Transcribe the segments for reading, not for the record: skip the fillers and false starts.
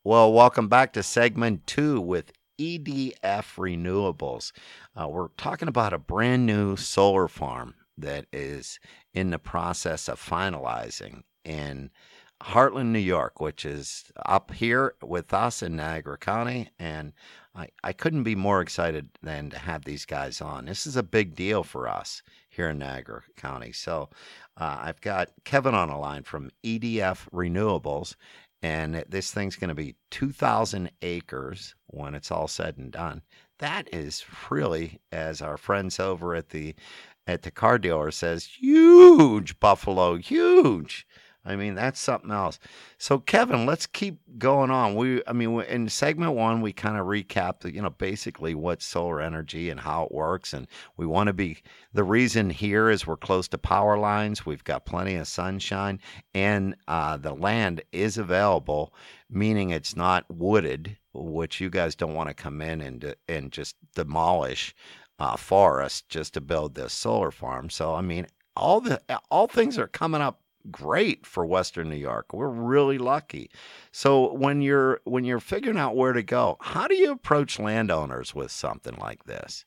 Well, welcome back to segment two with EDF Renewables. We're talking about a brand new solar farm that is in the process of finalizing in Heartland, New York, which is up here with us in Niagara County. And I couldn't be more excited than to have these guys on. This is a big deal for us here in Niagara County. So I've got Kevin on the line from EDF Renewables, and this thing's going to be 2,000 acres when it's all said and done. That is really, as our friends over at the car dealer says, huge, Buffalo, huge. I mean, that's something else. So, Kevin, let's keep going on. In segment one, we kind of recapped, basically what solar energy and how it works. And we want to be, the reason here is we're close to power lines. We've got plenty of sunshine, and the land is available, meaning it's not wooded, which you guys don't want to come in and just demolish forest just to build this solar farm. So, I mean, all things are coming up great for Western New York. We're really lucky. So when you're figuring out where to go, how do you approach landowners with something like this?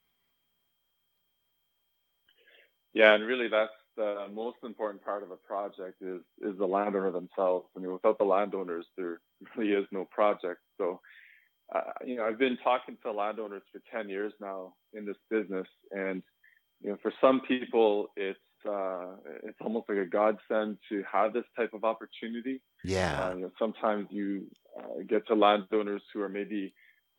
Yeah, and really that's the most important part of a project is the landowner themselves. I mean, without the landowners, there really is no project. So, I've been talking to landowners for 10 years now in this business, and for some people, it's almost like a godsend to have this type of opportunity. Yeah. Sometimes you get to landowners who are maybe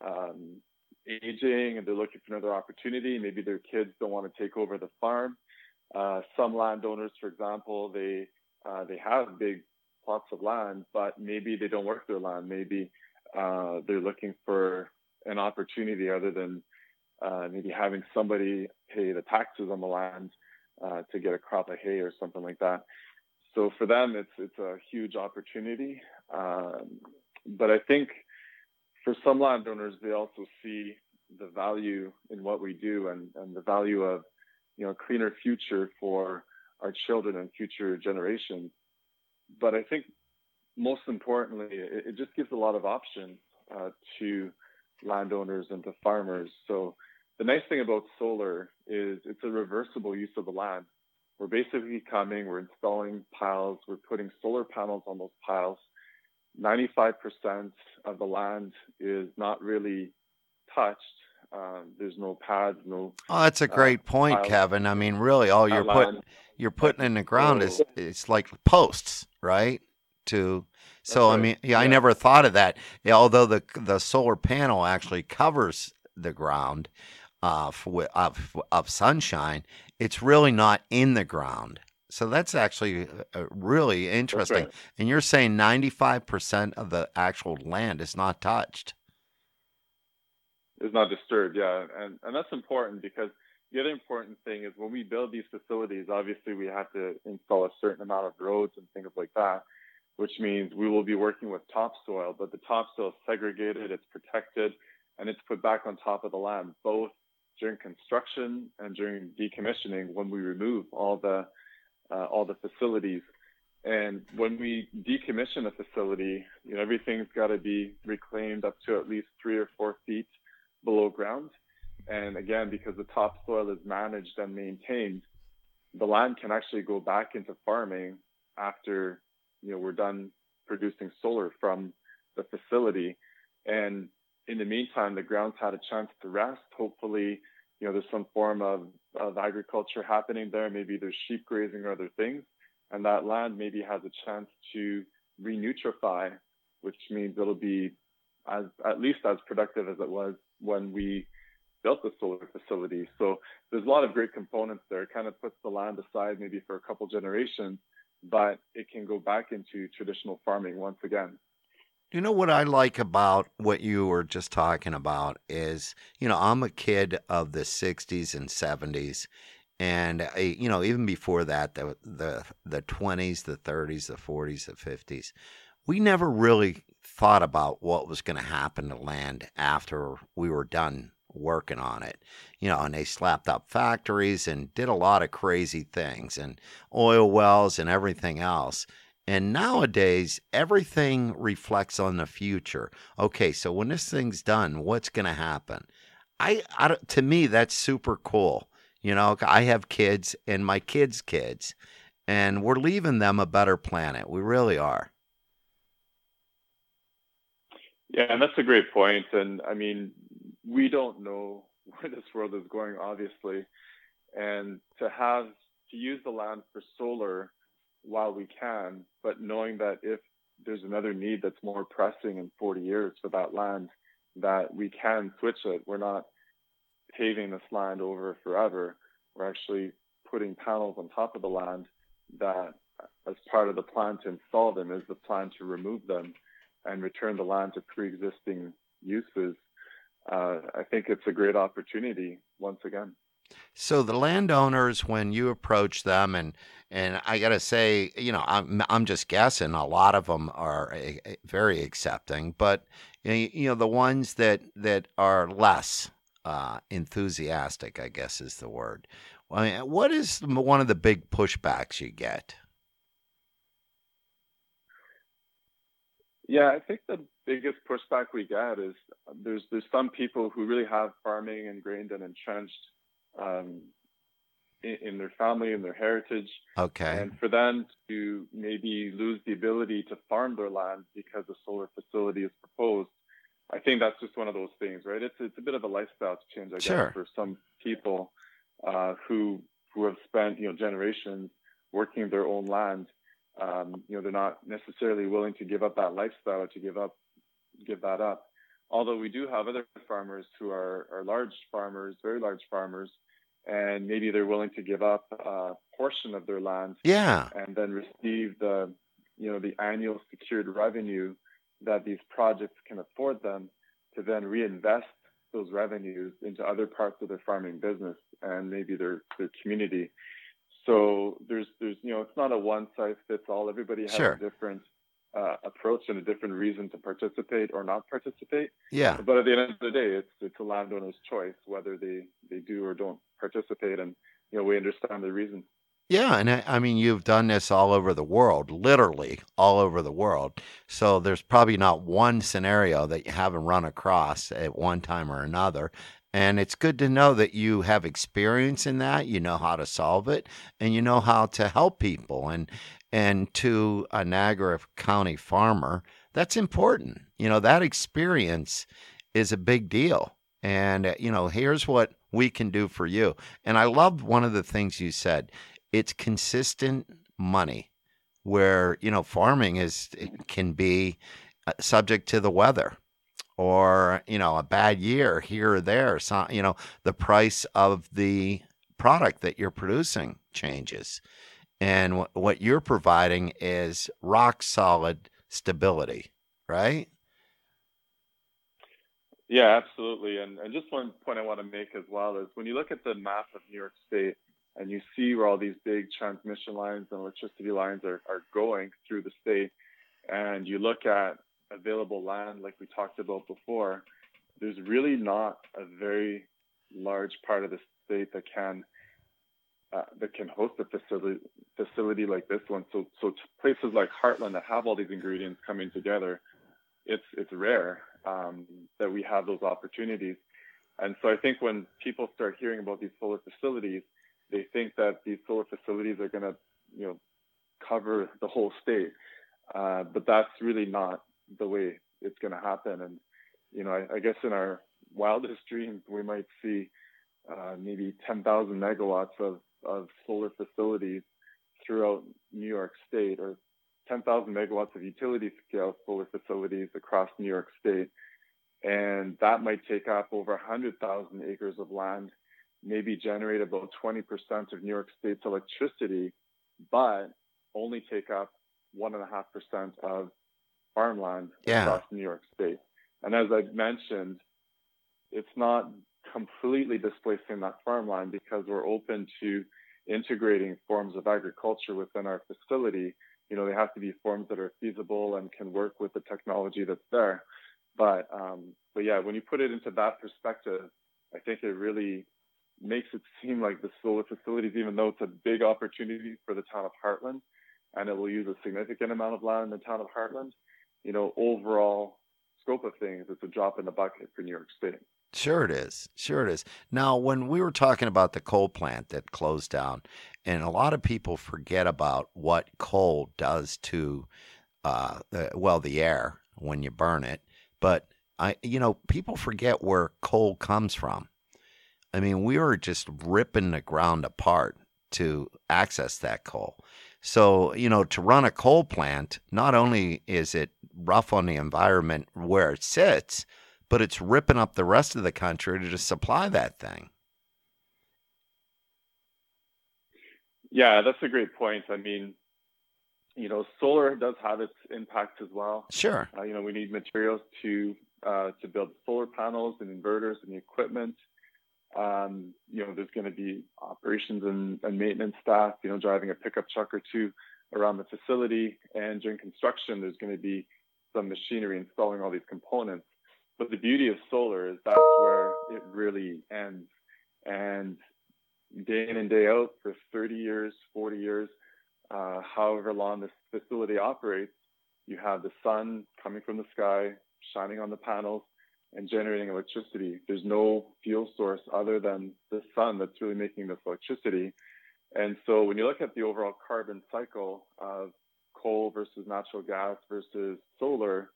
aging and they're looking for another opportunity. Maybe their kids don't want to take over the farm. Some landowners, for example, they have big plots of land, but maybe they don't work their land. Maybe they're looking for an opportunity other than maybe having somebody pay the taxes on the land to get a crop of hay or something like that. So for them, it's a huge opportunity. But I think for some landowners, they also see the value in what we do and the value of a cleaner future for our children and future generations. But I think most importantly, it just gives a lot of options to landowners and to farmers. So the nice thing about solar is it's a reversible use of the land. We're basically we're installing piles, we're putting solar panels on those piles. 95% of the land is not really touched. There's no pads, no. Oh, that's a great point, piles Kevin. I mean, really, all you're putting in the ground is So it's like posts, right? To that's so I right. mean, yeah, I Yeah. never thought of that. Yeah, although the solar panel actually covers the ground of sunshine, it's really not in the ground. So that's actually really That's interesting. right. And you're saying 95% of the actual land is not touched. Is not disturbed, yeah. And that's important because the other important thing is when we build these facilities, obviously we have to install a certain amount of roads and things like that, which means we will be working with topsoil, but the topsoil is segregated, it's protected, and it's put back on top of the land, both during construction and during decommissioning when we remove all the facilities. And when we decommission a facility, everything's got to be reclaimed up to at least 3 or 4 feet below ground. And again, because the topsoil is managed and maintained, the land can actually go back into farming after we're done producing solar from the facility. And in the meantime, the ground's had a chance to rest. Hopefully, there's some form of agriculture happening there. Maybe there's sheep grazing or other things. And that land maybe has a chance to renutrify, which means it'll be at least as productive as it was when we built the solar facility. So there's a lot of great components there. It kind of puts the land aside maybe for a couple generations, but it can go back into traditional farming once again. You know what I like about what you were just talking about is, I'm a kid of the 60s and 70s. And even before that, the 20s, the 30s, the 40s, the 50s, we never really thought about what was going to happen to land after we were done working on it. And they slapped up factories and did a lot of crazy things and oil wells and everything else. And nowadays, everything reflects on the future. Okay, so when this thing's done, what's going to happen? To me, that's super cool. I have kids and my kids' kids, and we're leaving them a better planet. We really are. Yeah, and that's a great point. And I mean, we don't know where this world is going, obviously. And to use the land for solar while we can, but knowing that if there's another need that's more pressing in 40 years for that land, that we can switch it. We're not paving this land over forever. We're actually putting panels on top of the land that, as part of the plan to install them, is the plan to remove them and return the land to pre-existing uses. I think it's a great opportunity once again. So the landowners, when you approach them, and I gotta say, I'm just guessing. A lot of them are very accepting, but the ones that are less enthusiastic, I guess is the word. I mean, what is one of the big pushbacks you get? Yeah, I think the biggest pushback we get is there's some people who really have farming ingrained and entrenched um, in their family and their heritage, Okay, and for them to maybe lose the ability to farm their land because a solar facility is proposed. I think that's just one of those things, right? It's a bit of a lifestyle change, I guess, sure. for some people who have spent generations working their own land. They're not necessarily willing to give up that lifestyle or to give that up. Although we do have other farmers who are large farmers, very large farmers, and maybe they're willing to give up a portion of their land Yeah, and then receive the annual secured revenue that these projects can afford them to then reinvest those revenues into other parts of their farming business and maybe their community. So it's not a one size fits all. Everybody has a sure. different approach and a different reason to participate or not participate. Yeah. But at the end of the day, it's a landowner's choice whether they do or don't participate, and we understand the reasons. Yeah, and I mean, you've done this all over the world, literally all over the world. So there's probably not one scenario that you haven't run across at one time or another. And it's good to know that you have experience in that, you know how to solve it, and you know how to help people. And to a Niagara County farmer, that's important. That experience is a big deal. And here's what we can do for you. And I loved one of the things you said, it's consistent money where farming is it can be subject to the weather or a bad year here or there, so the price of the product that you're producing changes, and what you're providing is rock solid stability, right? Yeah, absolutely. And just one point I want to make as well is when you look at the map of New York State and you see where all these big transmission lines and electricity lines are going through the state, and you look at available land like we talked about before, there's really not a very large part of the state that can host a facility like this one. So places like Heartland that have all these ingredients coming together, it's rare that we have those opportunities. And so I think when people start hearing about these solar facilities, they think that these solar facilities are going to, cover the whole state. But that's really not the way it's going to happen. And, I guess in our wildest dreams, we might see maybe 10,000 megawatts of solar facilities throughout New York State, or 10,000 megawatts of utility scale solar facilities across New York State. And that might take up over 100,000 acres of land, maybe generate about 20% of New York State's electricity, but only take up 1.5% of farmland Yeah. across New York State. And as I mentioned, it's not completely displacing that farmland because we're open to integrating forms of agriculture within our facility. They have to be forms that are feasible and can work with the technology that's there. But yeah, when you put it into that perspective, I think it really makes it seem like the solar facilities, even though it's a big opportunity for the town of Heartland and it will use a significant amount of land in the town of Heartland, overall scope of things, it's a drop in the bucket for New York State. Sure it is. Sure it is. Now, when we were talking about the coal plant that closed down, and a lot of people forget about what coal does to, the air when you burn it. But people forget where coal comes from. I mean, we were just ripping the ground apart to access that coal. So, to run a coal plant, not only is it rough on the environment where it sits, but it's ripping up the rest of the country to just supply that thing. Yeah, that's a great point. I mean, solar does have its impacts as well. Sure. We need materials to build solar panels and inverters and the equipment. There's going to be operations and maintenance staff, driving a pickup truck or two around the facility. And during construction, there's going to be some machinery installing all these components. But the beauty of solar is that's where it really ends. And day in and day out for 30 years, 40 years, however long this facility operates, you have the sun coming from the sky, shining on the panels, and generating electricity. There's no fuel source other than the sun that's really making this electricity. And so when you look at the overall carbon cycle of coal versus natural gas versus solar,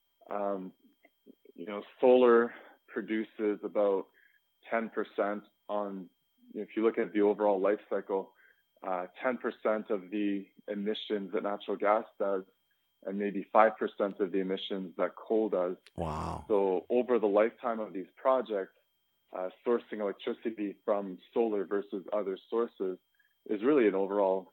solar produces about 10% on, if you look at the overall life cycle, 10% of the emissions that natural gas does, and maybe 5% of the emissions that coal does. Wow. So over the lifetime of these projects, sourcing electricity from solar versus other sources is really an overall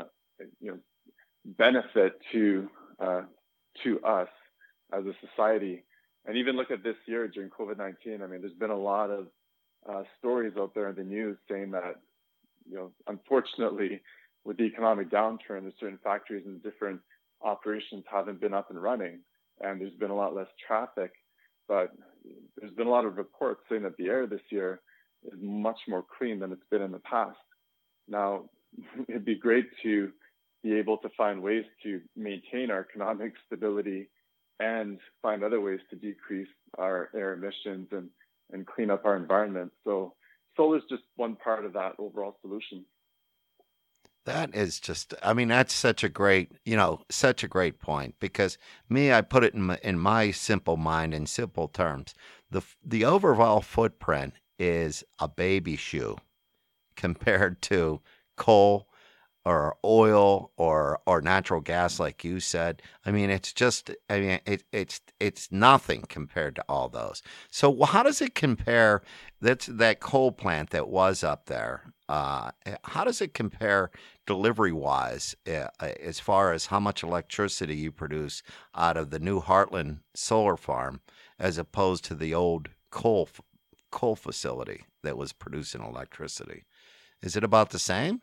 benefit to us as a society. And even look at this year during COVID-19. I mean, there's been a lot of stories out there in the news saying that, unfortunately, with the economic downturn, there's certain factories and different operations haven't been up and running, and there's been a lot less traffic. But there's been a lot of reports saying that the air this year is much more clean than it's been in the past. Now, it'd be great to be able to find ways to maintain our economic stability and find other ways to decrease our air emissions and clean up our environment. So solar is just one part of that overall solution. That is just, I mean, that's such a great point, because I put it in my simple mind, in simple terms. The overall footprint is a baby shoe compared to coal or oil or natural gas, like you said. I mean, it's nothing compared to all those. So how does it compare? That coal plant that was up there. How does it compare delivery wise, as far as how much electricity you produce out of the new Heartland solar farm, as opposed to the old coal facility that was producing electricity? Is it about the same?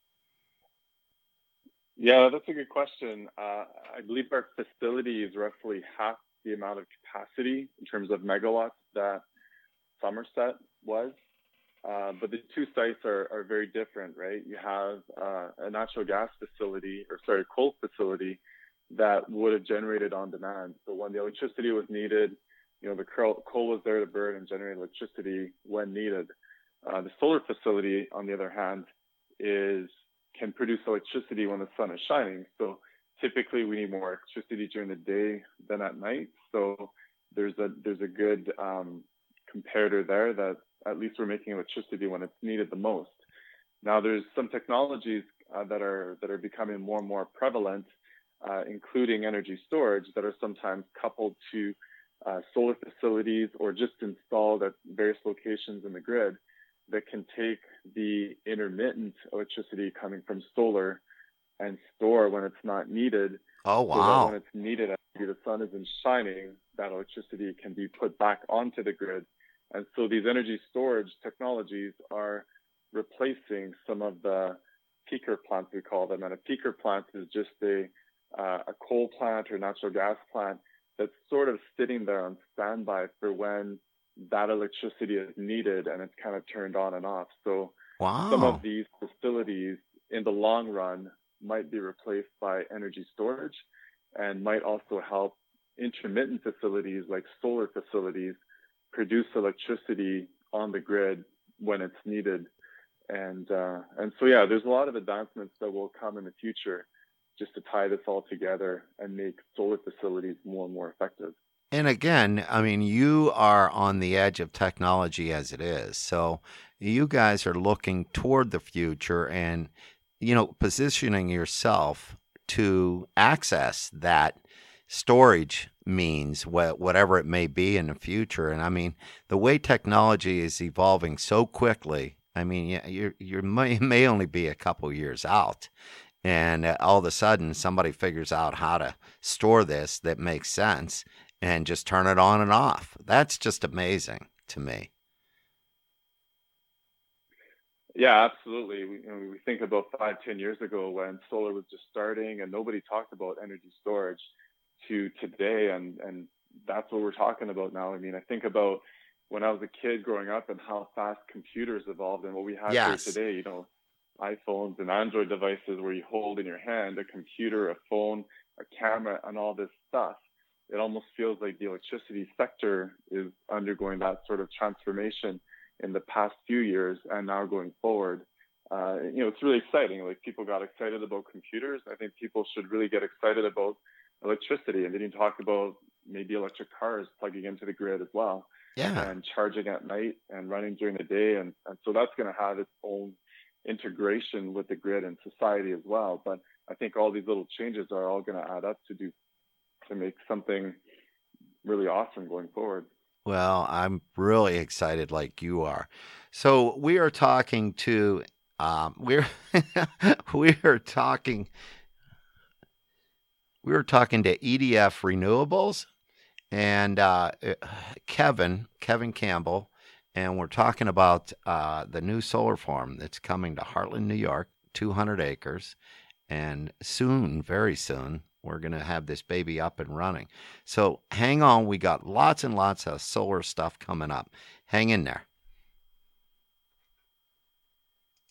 Yeah, that's a good question. I believe our facility is roughly half the amount of capacity in terms of megawatts that Somerset was. But the two sites are very different, right? You have a natural gas facility, coal facility that would have generated on demand. So when the electricity was needed, the coal was there to burn and generate electricity when needed. The solar facility, on the other hand, can produce electricity when the sun is shining. So typically we need more electricity during the day than at night. So there's a good comparator there that at least we're making electricity when it's needed the most. Now there's some technologies that are becoming more and more prevalent, including energy storage, that are sometimes coupled to solar facilities or just installed at various locations in the grid, that can take the intermittent electricity coming from solar and store when it's not needed. Oh, wow. So that when it's needed, after the sun isn't shining, that electricity can be put back onto the grid. And so these energy storage technologies are replacing some of the peaker plants, we call them. And a peaker plant is just a coal plant or natural gas plant that's sort of sitting there on standby for when that electricity is needed, and it's kind of turned on and off. So wow. Some of these facilities in the long run might be replaced by energy storage, and might also help intermittent facilities like solar facilities produce electricity on the grid when it's needed. And so yeah, there's a lot of advancements that will come in the future just to tie this all together and make solar facilities more and more effective. And again, I mean, you are on the edge of technology as it is. So you guys are looking toward the future and, positioning yourself to access that storage means, whatever it may be in the future. And I mean, the way technology is evolving so quickly, I mean, you may only be a couple years out. And all of a sudden, somebody figures out how to store this that makes sense and just turn it on and off. That's just amazing to me. Yeah, absolutely. We think about 5, 10 years ago when solar was just starting and nobody talked about energy storage to today. And that's what we're talking about now. I mean, I think about when I was a kid growing up and how fast computers evolved and what we have here Yes. today, iPhones and Android devices where you hold in your hand a computer, a phone, a camera, and all this stuff. It almost feels like the electricity sector is undergoing that sort of transformation in the past few years and now going forward. It's really exciting. Like, people got excited about computers. I think people should really get excited about electricity. And then you talk about maybe electric cars plugging into the grid as well, Yeah. and charging at night and running during the day. And so that's going to have its own integration with the grid and society as well. But I think all these little changes are all going to add up to make something really awesome going forward. Well, I'm really excited like you are. So we are talking to we're we are talking to EDF Renewables and Kevin Campbell, and we're talking about the new solar farm that's coming to Heartland, New York, 200 acres, and soon, very soon, we're going to have this baby up and running. So hang on, we got lots and lots of solar stuff coming up. Hang in there.